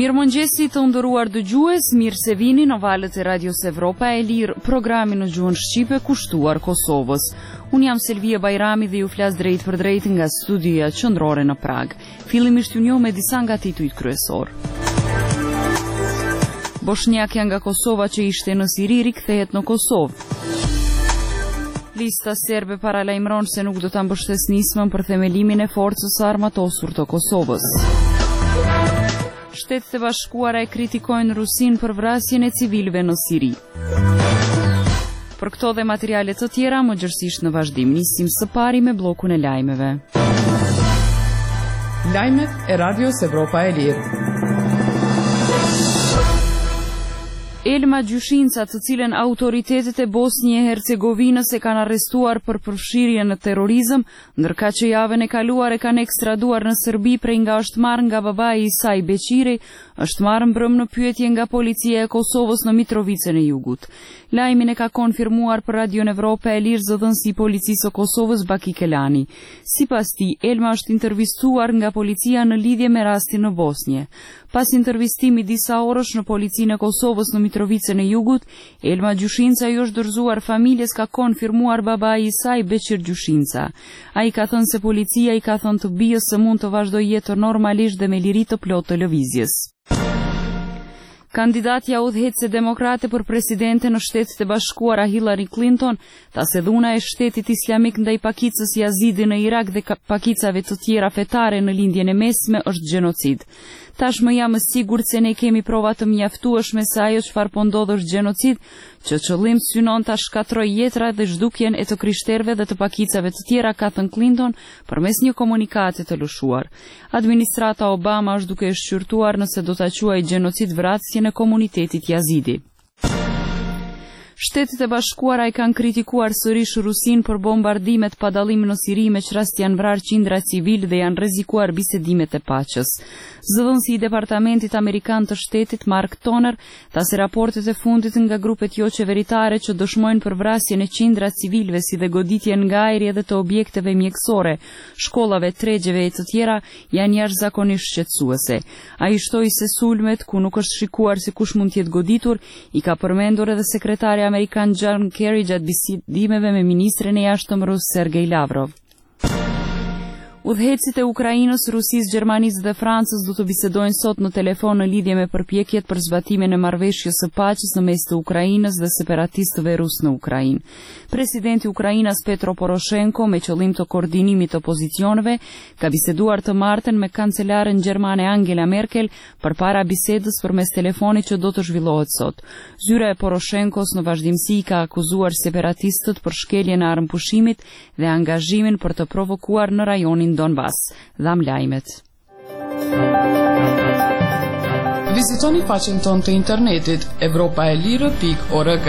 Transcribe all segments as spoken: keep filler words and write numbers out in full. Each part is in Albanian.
Mirëmëngjesi të nderuar dëgjues, mirë se vini në valët e Radios Evropa e Lirë, programi në gjuhën shqipe kushtuar Kosovës. Unë jam Selvia Bajrami dhe ju flas drejt për drejt nga studioja qendrore në Prag. Fillimisht ju njoh me disa nga titujt kryesor. Boshnjakja nga Kosova që ishte në Siri rikthehet në Kosovë. Lista serbe paralajmëron se nuk do ta mbështes nismën për themelimin e forcës së armatosur të Kosovës. Shtetet e Bashkuara e kritikojnë Rusinë për vrasjen e civilëve në Siri. Për këto dhe materiale të tjera, më gjërësisht në vazhdim, nisim së pari me bllokun e lajmeve. Lajmet e Radios Evropa e Lirë. Elma Gjyshinca, të cilën autoritetet e Bosnjë e Hercegovinës e kanë arrestuar për përfshirje në terrorizëm, ndërka që javën e kaluar e kanë ekstraduar në Serbi prej nga është marrë nga babai i saj Beqiri, është marrë mbrëm në pyetje nga policia e Kosovës në Mitrovicën e Jugut. Lajmin e ka konfirmuar për Radion Evropa e Lirë zëdhënësi i policisë së Kosovës Baki Kelani. Sipas tij, Elma është intervistuar nga policia në lidhje me rastin në Bosnjë. Pas intervistimi disa orësh në policinë e Kosovës në Mitrovicën e Jugut, Elma Gjyshinca ju është dorëzuar familjes, ka konfirmuar babai i saj Beqir Gjyshinca. Ai ka thënë se policia i ka thënë të bijës se mund të vazhdojë jetën normalisht dhe me liri të plotë të lëvizjes. Kandidatja udhëheqëse demokrate për presidente në Shtetet e Bashkuara Hillary Clinton, ta se dhuna e Shtetit Islamik ndaj pakicës Yazidi në Irak dhe pakicave të tjera fetare në lindjen e mesme është gjenocid. Tashmë jam e sigurt se ne kemi prova të mjaftueshme se ajo çfarë po ndodh është gjenocid, që qëllim synon ta shkatroj jetra dhe zhdukjen e të krishterëve dhe të pakicave të tjera, ka thënë Clinton përmes një komunikate të lëshuar. Administrata Obama është duke shqyrtuar nëse do ta quajë gjenocid vrasjen e komunitetit Yazidi. Shtetet e Bashkuara i kanë kritikuar sërish Rusinë për bombardimet pa dallim në Siri, me çrast janë vrarë qindra civil dhe janë rrezikuar bisedimet e paqes. Zëdhënësi i Departamentit Amerikan të Shtetit Mark Toner tha se raportet e fundit nga grupet jo qeveritare që dëshmojnë për vrasjen e qindra civilëve si dhe goditjen nga ajri edhe të objekteve mjekësore, shkollave, tregjeve e të tjera janë jashtëzakonisht shqetësuese. Ai shtoi se sulmet ku nuk është shikuar se kush mund të jetë goditur i ka përmendur edhe sekretari Amerikan John Kerry gjatë bisedimeve me ministrin e jashtëm rus Sergej Lavrov. Udhëheqësit e Ukrainës, Rusisë, Gjermanisë dhe Francës do të bisedojnë sot në telefon në lidhje me përpjekjet për zbatimin e marrëveshjes së paqes në mes të Ukrainës dhe separatistëve rusë në Ukrainë. Presidenti i Ukrainës Petro Poroshenko, me qëllim të koordinimit të pozicioneve, ka biseduar të martën me kancelaren gjermane Angela Merkel përpara bisedës përmes telefonit që do të zhvillohet sot. Zyra e Poroshenkos në vazhdimsi ka akuzuar separatistët për shkeljen e armëpushimit dhe angazhimin për të provokuar në rajonin Donbas. Dham lajmet. Vizitoni faqen tonë të internetit evropaelire pikë org.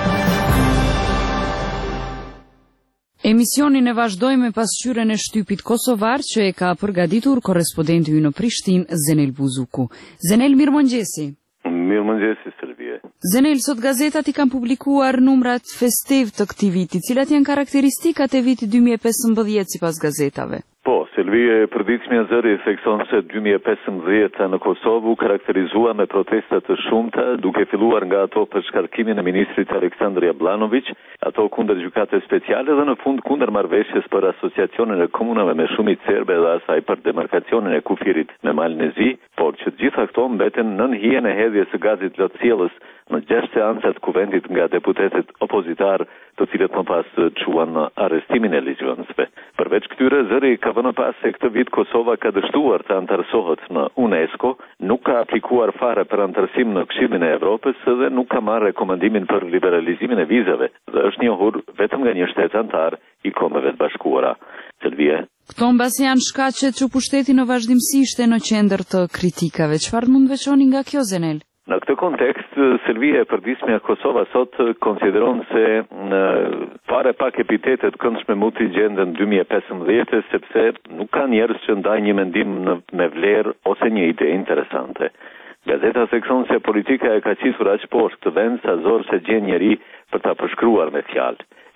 Emisionin e vazhdojmë me pasqyrën e shtypit kosovar që e ka përgatitur korrespondenti ynë në Prishtinë, Zenel Buzuku. Zenel, mirëmëngjesi. Mirëmëngjesi, Selvie. Zenel, sot gazetat i kanë publikuar numrat festiv të këtij viti. Cilat janë karakteristikat e vitit dy mijë e pesëmbëdhjetë sipas gazetave? Po, Selvie, përditshmja e zëri thekson se dy mijë e pesëmbëdhjetë në Kosovë u karakterizua me protesta të shumta, duke filluar nga ato për shkarkimin e ministrit Aleksandr Jablanović, ato kundër gjykatës speciale dhe në fund kundër marrëveshjes për asociacionin e komunave me shumicë serbe dhe asaj për demarkacionin e kufirit me malin e zi, por që të gjitha këto mbeten nën hijen e hedhjes së gazit lotësjellës në gjashtë seancat kuvendit nga deputetet opozitar, të cilët më pas quan në arrestimin e ligjvënësve. Përveç këtyre, zëri ka vënë pas se këtë vit Kosova ka dështuar të antarësohet në UNESCO, nuk ka aplikuar fare për antarësim në Këshillin e Evropës dhe nuk ka marrë rekomandimin për liberalizimin e vizave dhe është njohur vetëm nga një shtet antar i Kombeve të Bashkuara. Selvie. Këto mbas janë shkaqet që pushteti në vazhdimsi ishte në qendër të kritikave. Çfarë mund veçoni nga kjo, Zenel? Në këtë kontekst, Selvia e përditshmja Kosova sot konsideron se në fare pak epitetet këndshme mund t'i gjenden dy mijë e pesëmbëdhjetë, sepse nuk ka njerëz që ndajnë një mendim në, me vlerë ose një ide interesante. Gazeta thekson se politika e ka qitur aq poshtë të vend sa zor se gjen njeri për ta përshkruar me fjalë. E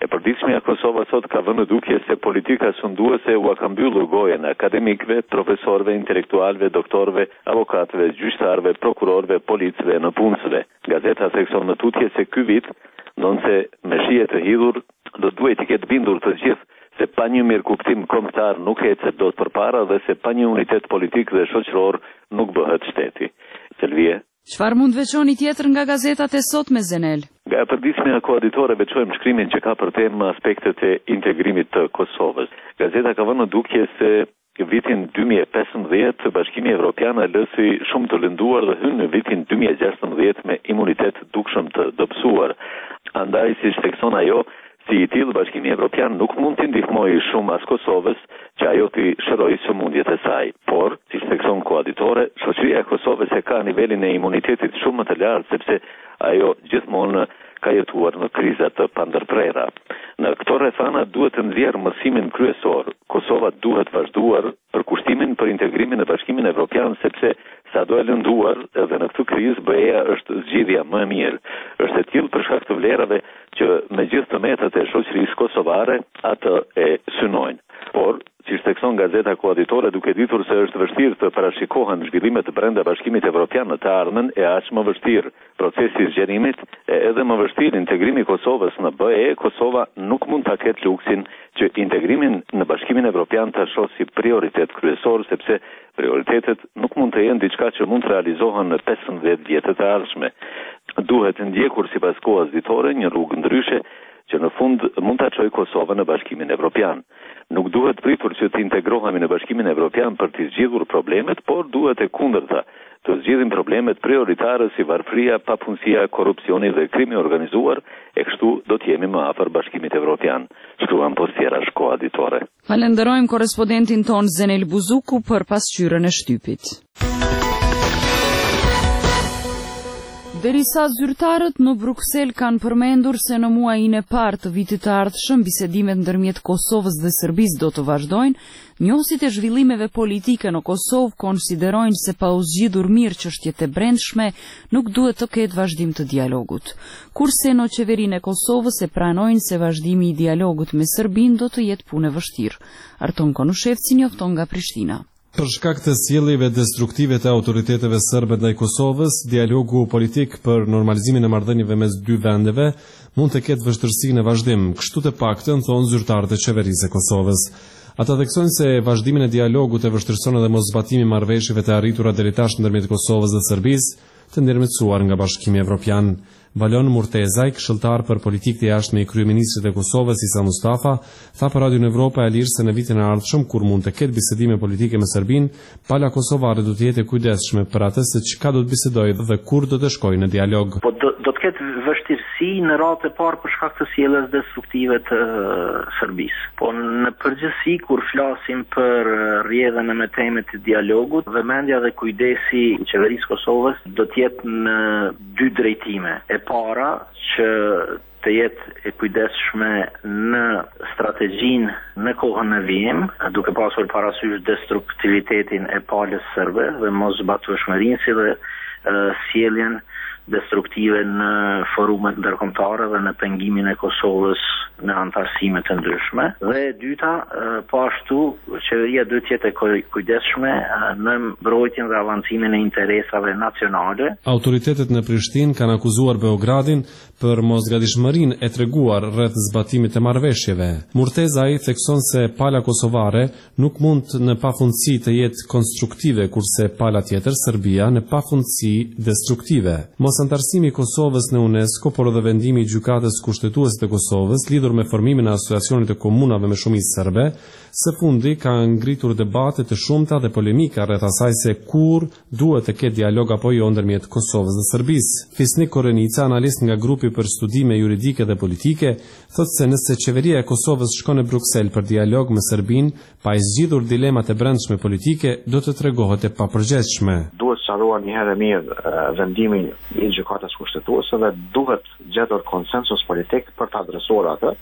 përditshmja e Kosovës sot ka vënë dukje se politika sunduese u ka mbyllur gojen akademikëve, profesorëve, intelektualëve, doktorëve, avokatëve, gjyqtarëve, prokurorëve, policëve, në punësve. Gazeta thekson në tutje se ky vit, ndonse me shije të hidhur, do duhet i ketë bindur të gjithë se pa një mirëkuptim kombëtar nuk ecet dot përpara dhe se pa një unitet politik dhe shoqëror nuk bëhet shteti. Selvie. Çfarë mund veçoni tjetër nga gazetat e sotme, Zenel? Nga përditshmja e koaditore veçojmë shkrimin që ka për temë aspektet e integrimit të Kosovës. Gazeta ka vënë në dukje se vitin dy mijë e pesëmbëdhjetë Bashkimi Evropian e lësi shumë të lënduar dhe hyn në vitin dy mijë e gjashtëmbëdhjetë me imunitet dukshëm të dobësuar. Andaj, siç thekson ajo, si i tillë Bashkimi Evropian nuk mund të ndihmojë shumë as Kosovës që ajo të shërojë sëmundjet e saj. Por, siç thekson koaditore, shoqëria e Kosovës e ka nivelin e imunitetit shumë më të lartë sepse ajo gjithmonë ka jetuar në kriza të pandërprera. Në këto rrethana duhet të nxjerrë mësimin kryesor. Kosova duhet vazhduar përkushtimin për integrimin në Bashkimin Evropian sepse sado e lënduar edhe në këtë krizë B E-ja është zgjidhja më e mirë. Është e tillë për shkak të vlerave që me gjithë të metat e shoqërisë kosovare atë e synojnë. Por, siç thekson gazeta koaditore, duke ditur se është vështirë të parashikohen zhvillimet të brenda Bashkimit Evropian në të ardhmen, e aq më vështirë procesi i zgjerimit, e edhe më vështirë integrimi i Kosovës në B E, Kosova nuk mund ta ketë luksin që integrimin në Bashkimin Evropian ta shohë si prioritet kryesor, sepse prioritetet nuk mund të jenë diçka që mund të realizohen në pesëmbëdhjetë vjetët e ardhshme. Duhet ndjekur sipas koaditore një rrugë ndryshe që në fund mund ta çojë Kosovën në Bashkimin Evropian. Nuk duhet pritur që të integrohemi në Bashkimin Evropian për të zgjidhur problemet, por duhet e kundërta, të zgjidhim problemet prioritare si varfëria, papunësia, korrupsioni dhe krimi organizuar, e kështu do të jemi më afër Bashkimit Evropian. Shkruan postiera koaditore. Falenderojmë korrespondentin ton Zenel Buzuku për pasqyrën e shtypit. Derisa zyrtarët në Bruksel kanë përmendur se në muajin e parë të vitit të ardhshëm bisedimet ndërmjet Kosovës dhe Serbisë do të vazhdojnë, njohësit e zhvillimeve politike në Kosovë konsiderojnë se pa u zgjidhur mirë çështjet e brendshme nuk duhet të ketë vazhdim të dialogut. Kurse në qeverinë e Kosovës e pranojnë se vazhdimi i dialogut me Serbinë do të jetë punë e vështirë. Arton Konushevci njofton nga Prishtina. Për shkak të sjelljeve destruktive të autoriteteve serbe ndaj Kosovës, dialogu politik për normalizimin e marrëdhënieve mes dy vendeve mund të ketë vështirësi në vazhdim, kështu të paktën thonë zyrtarët e qeverisë së Kosovës. Ata theksojnë se vazhdimin e dialogut e vështirëson edhe moszbatimi i marrëveshjeve të arritura deri tash ndërmjet Kosovës dhe Serbisë, të ndërmjetësuar nga Bashkimi Evropian. Valon Murtezaj, këshilltar për politikë të jashtme i kryeministrit të Kosovës Isa Mustafa, tha për Radio Evropa e Lirë se në vitin e ardhshëm kur mund të ketë bisedime politike me Serbinë, pala kosovare do të jetë e kujdesshme për atë se çka do të bisedojë dhe kur do të shkojë në dialog. Po do, do të ketë vështirësi në radhë e parë për shkak të sjelljes destruktive të uh, Serbisë. Po në përgjithësi kur flasim për rrjedhën e metemet të dialogut, vëmendja dhe kujdesi i qeverisë Kosovës do të jetë në dy drejtime. E para që të jetë e kujdesshme në strategjinë në kohën e vijim, duke pasur parasysh destruktivitetin e palës serbe dhe mos zbatueshmërinë si dhe uh, sjelljen destruktive në forumet ndërkombëtare dhe në pengimin e Kosovës në antarësime të ndryshme. Dhe e dyta, po ashtu, qeveria duhet të jetë e kujdesshme në mbrojtjen dhe avancimin e interesave nacionale. Autoritetet në Prishtinë kanë akuzuar Beogradin për mosgatishmërinë e treguar rreth zbatimit të marrëveshjeve. Murtezaj thekson se pala kosovare nuk mund në pafundësi të jetë konstruktive, kurse pala tjetër, Serbia, në pafundësi destruktive. Mosantarësimi i Kosovës në UNESCO, por edhe vendimi i gjykatës kushtetuese të Kosovës lidhur me formimin e asociacionit të komunave me shumicë serbe, së fundi ka ngritur debate të shumta dhe polemika rreth asaj se kur duhet të ketë dialog apo jo ndërmjet Kosovës dhe Serbisë. Fisnik Korenica, analist nga grupi për studime juridike dhe politike, thotë se nëse qeveria e Kosovës shkon në Bruksel për dialog me Serbinë, pa i zgjidhur dilemat e brendshme politike, do të tregohet e papërgjithshme. Duhet sqaruar një herë mirë vendimi i gjykatës kushtetuese dhe duhet gjetur konsensus politik për të adresuar atë.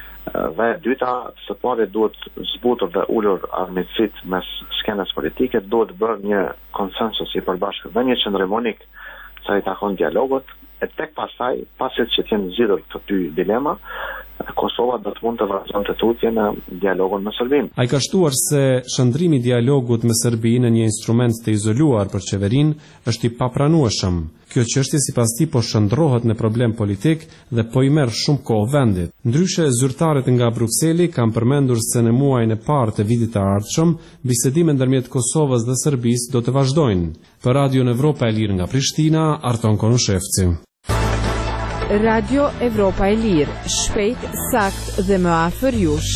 Dhe dyta, së pari duhet zbutur dhe ulur armiqësit mes skenës politike, duhet bërë një konsensus i përbashkët dhe një qendrim unik sa i takon dialogut, e tek pastaj, pasi që të jenë zgjidhur këto dy dilema, Kosova do të mund të vazhdonte tutje në dialogun me Serbinë. Ai ka shtuar se shndrimi i dialogut me Serbinë në një instrument të izoluar për qeverinë është i papranueshëm. Kjo çështje sipas tij po shndrohet në problem politik dhe po i merr shumë kohë vendit. Ndryshe, zyrtarët nga Brukseli kanë përmendur se në muajin e parë të vitit të ardhshëm, bisedimet ndërmjet Kosovës dhe Serbisë do të vazhdojnë. Për Radio Evropa e Lirë nga Prishtina, Arton Konushevci. Radio Evropa e Lirë, shpejt, sakt dhe më afër jush.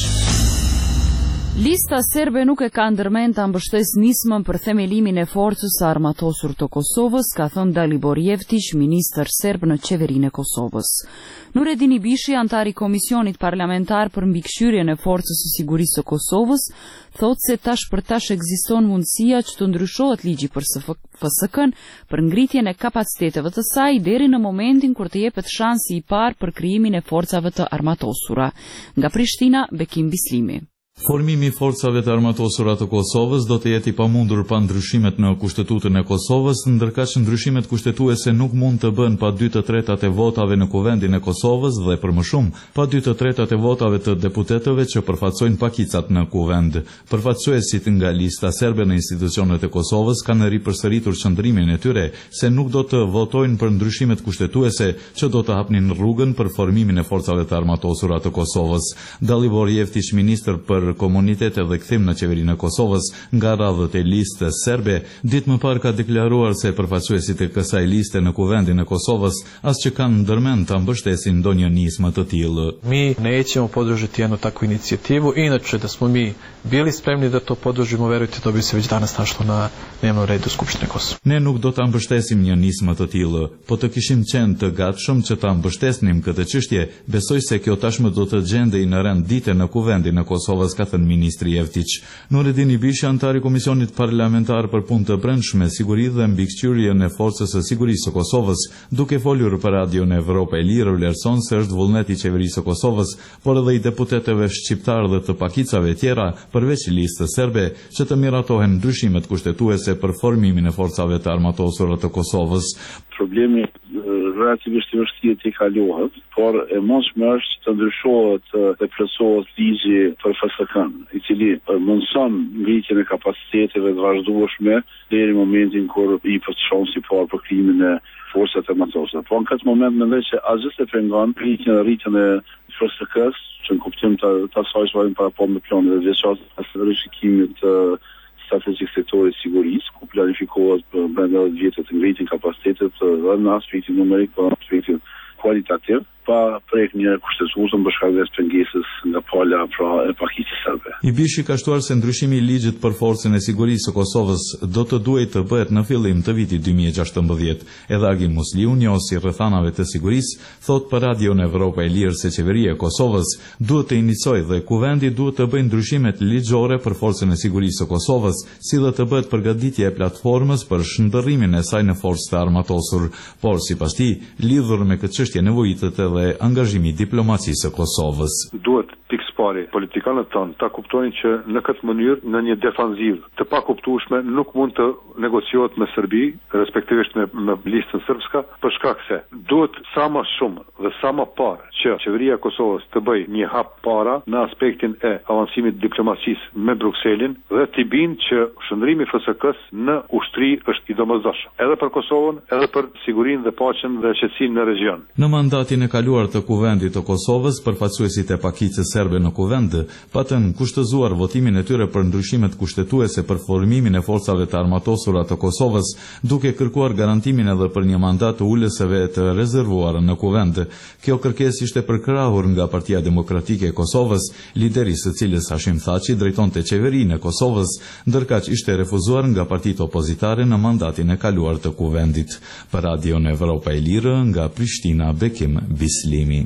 Lista serbe nuk e ka ndërmend ta mbështesë nismën për themelimin e forcës së armatosur të Kosovës, ka thënë Dalibor Jevtić, ministër serb në qeverinë e Kosovës. Nuredin Ibishi, antar i Komisionit Parlamentar për mbikëqyrjen e Forcës së Sigurisë së Kosovës, thotë se tash për tash ekziston mundësia që të ndryshohet ligji për F S K-n për ngritjen e kapaciteteve të saj deri në momentin kur të jepet shansi i parë për krijimin e forcave të armatosura. Nga Prishtina, Bekim Bislimi. Formimi i forcave të armatosura të Kosovës do të jetë i pamundur pa ndryshimet në Kushtetutën e Kosovës, ndërkaq ndryshimet kushtetuese nuk mund të bëhen pa dy të tretat e votave në Kuvendin e Kosovës dhe për më shumë, pa dy të tretat e votave të deputetëve që përfaqësojnë pakicat në Kuvend. Përfaqësuesit nga lista serbe në institucionet e Kosovës kanë ripërsëritur qëndrimin e tyre se nuk do të votojnë për ndryshimet kushtetuese që do të hapnin rrugën për formimin e forcave të armatosura të Kosovës. Dalibor Jevtić, ministër për komunitete dhe kthim në qeverinë e Kosovës nga radhët e listës serbe, ditë më parë ka deklaruar se përfaqësuesit e kësaj liste në Kuvendin e Kosovës as që kanë ndërmend ta mbështesin ndonjë nismë të tillë. Mi nećemo podržati jednu takvu inicijativu, inače da smo mi bili spremni da to podržimo, verujte, to bi se već danas našlo na dnevnom redu Skupštine Kosovë. Ne nuk do ta mbështesim një nismë të tillë, po të kishim qenë të gatshëm që ta mbështesnim këtë çështje, besoj se kjo tashmë do të gjendej në rendite në Kuvendin e Kosovës, ka thënë ministri Jevtić. Nuredin Ibishi, antar i Komisionit Parlamentar për Punë të Brendshme, Siguri dhe mbikëqyrjen e Forcës së Sigurisë së Kosovës, duke folur për Radion Evropa e Lirë, vlerëson se është vullneti i qeverisë së Kosovës, por edhe i deputetëve shqiptar dhe të pakicave tjera, përveç listës serbe, që të miratohen ndryshimet kushtetuese për formimin e forcave të armatosura të Kosovës. Problemi relativisht i vështirë të kalohet, por e mundshme është të ndryshohet dhe plotësohet ligji për F S K-n, i cili mundson ngritjen e kapaciteteve të vazhdueshme deri në momentin kur i jepet shansi i parë për krijimin e forcave armatosura. Po në këtë moment mendoj se asgjë s'e pengon ngritjen e rritjen e F S K-s, që në kuptim të të asaj që vajmë para po me planet dhe veçantë as rishikimit të strategjik sektorit sigurisë, ku planifikohet për brenda vjetë të ngritin kapacitetet dhe në aspektin numerik, për në aspektin kualitativ, pa prek një kushtetuesën për shkak të pengesës nga pala pra e pakicës serbe. Ibishi ka shtuar se ndryshimi i ligjit për forcën e sigurisë së Kosovës do të duhet të bëhet në fillim të vitit dy mijë e gjashtëmbëdhjetë. Edhe Agim Musliu, njohësi rrethanave të sigurisë, thot për Radion Evropa e Lirë se qeveria e Kosovës duhet të inicojë dhe kuvendi duhet të bëjë ndryshimet ligjore për forcën e sigurisë së Kosovës, si dhe të bëhet përgatitje e platformës për shndërrimin e saj në forcë të armatosur, por sipas tij, lidhur me këtë çështje nevojitet edhe angazhimi i diplomacisë së Kosovës. Duhet pikë pari politikanët tonë ta kuptojnë që në këtë mënyrë në një defanzivë të pakuptueshme nuk mund të negociohet me Serbi, respektivisht me, me listën sërbska, për shkak se duhet sa më shumë dhe sa më parë që qeveria e Kosovës të bëjë një hap para në aspektin e avancimit të diplomacisë me Brukselin dhe të binë që shndrimi i F S K-s në ushtri është i domosdoshëm, edhe për Kosovën, edhe për sigurinë dhe paqen dhe qetësinë në region. Në mandatin e kaluar të Kuvendit të Kosovës, përfaqësuesit e pakicës serbe në Kuvend patën kushtëzuar votimin e tyre për ndryshimet kushtetuese për formimin e forcave të armatosura të Kosovës, duke kërkuar garantimin edhe për një mandat të ulëseve të rezervuar në Kuvend. Kjo kërkesë ishte përkrahur nga Partia Demokratike e Kosovës, lideri së cilës Hashim Thaçi drejtonte qeverinë e Kosovës, ndërkaq ishte refuzuar nga partitë opozitare në mandatin e kaluar të Kuvendit. Për Radion Evropa e Lirë, nga Prishtina, Bekim Bislimi.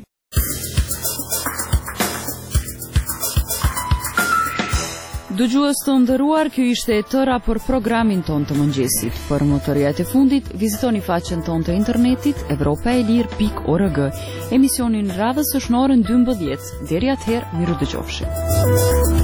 Dëgjues të nderuar, kjo ishte e tëra për programin ton të mëngjesit. Për motoriat e fundit, vizitoni faqen ton të internetit evropaelir pikë org. Emisionin radhës është në orën dymbëdhjetë. Deri atëherë, miru dëgjofshi.